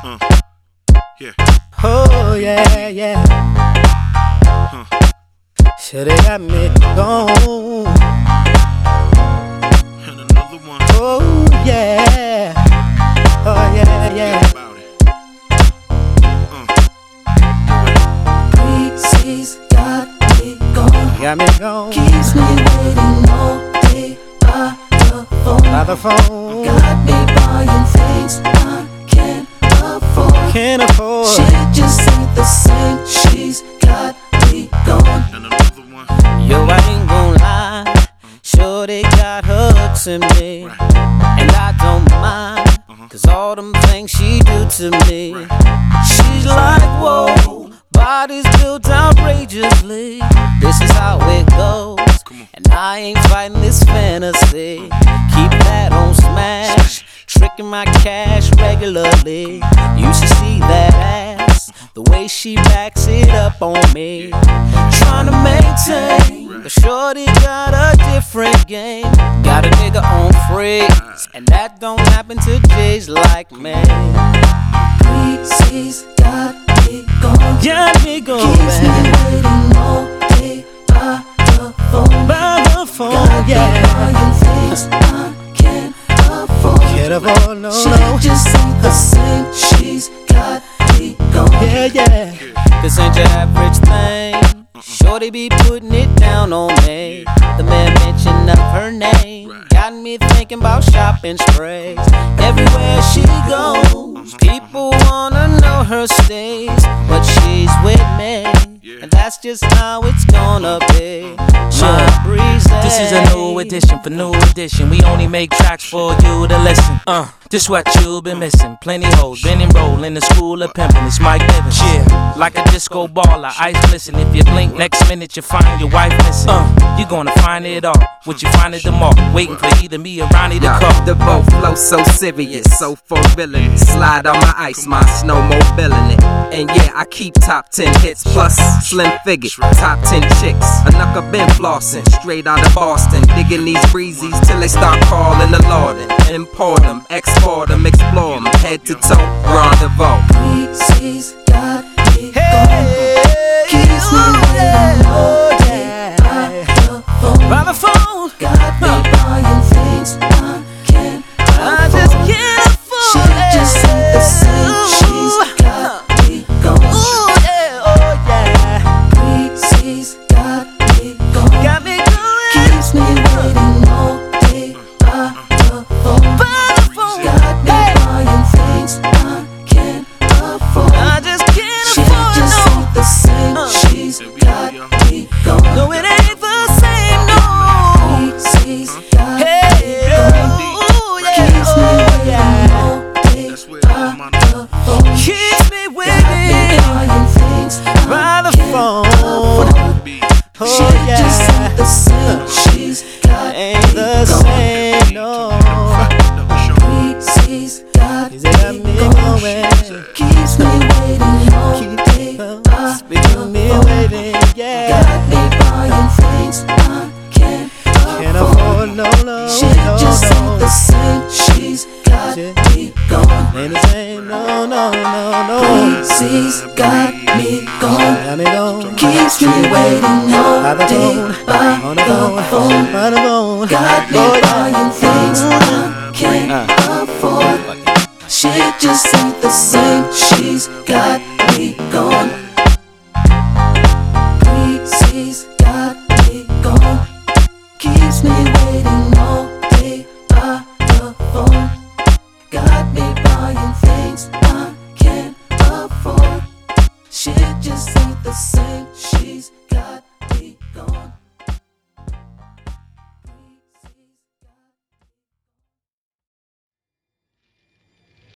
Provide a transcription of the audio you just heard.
Yeah. Oh yeah, yeah. Shoulda got me gone. And another one. Oh yeah. Oh yeah, yeah. Breezy's got me gone. Got me gone. Keeps me waiting all day by the phone. By the phone. Got me buying things I can't afford. Can't afford. She just ain't the same. She's got me gone. And another one. Yo, I ain't gon' lie. Sure they got her hooks in me. And I don't mind. Cause all them things she do to me. She's like, whoa. Body's built outrageously. This is how it goes. And I ain't fighting this fantasy. Keep that on smash. Tricking my cash regularly. You should see that ass. The way she backs it up on me. Trying to maintain. But shorty got a different game. Got a nigga on freeze. And that don't happen to J's like me. Breezy's got me gone. Got me going. Keeps me waiting all day by the phone. By the phone, Got me yeah. buying things I can't afford. Can't afford, no, She no. just ain't the same. She's got me gone. Yeah, yeah. This ain't your average thing. Shorty be putting it down on me. The man mention of her name got me thinking about shopping sprays. Everywhere she goes, people wanna know her stays. But she's with me, and that's just how it's gonna be. My Breezy. This is a new edition for new edition. We only make tracks for you to listen. This what you been missing. Plenty hoes, been enrolled in the school of pimping. It's Mike Bivens. Yeah, like a disco baller, ice glisten. If you blink, next minute you find your wife missing. You gonna find it all. What you find at the mall, waiting for either me or Ronnie to call. The boat flow so serious, so for villain. Slide on my ice, my snow mobile in it. And yeah, I keep top 10 hits plus slim figure, top 10 chicks. A knucker been flossing, straight out of Boston. Digging these breezies till they start calling the Lord. Import them, export them, explore them, head to toe, rendezvous. Breezy's got me gone. Keeps me waiting all day by the phone. Got me buying things I can't afford. She just ain't the same. She's got me gone. Breezy's got me gone. Keeps me waiting all day by the phone. Got me buying things I can't afford. She just ain't the same. She's got me gone. No, it ain't the same, no. Breezy's got me gone. Keeps me waiting all day by the phone. Keeps me Got me waiting buying things by the I can't phone. afford. Oh She just yeah, ain't the same. She's got ain't me the gone. same, no. Breezy's got She's got me me gone. going. Keeps me waiting all day by Keeping me the phone. waiting, yeah. Got me buying things I can't Can't afford. afford, no, no, She no, just ain't the no. same. She's got me gone. Ain't the same, no, no, no, no. Breezy's got me gone. Got me gone. Keeps me waiting all By the day phone, by on the the phone, phone. by the phone. Got me Oh, yeah. buying things I can't afford. She just ain't the same. She's got me gone. Breezy's got me gone. Keeps me waiting all day by the phone. Got me buying things I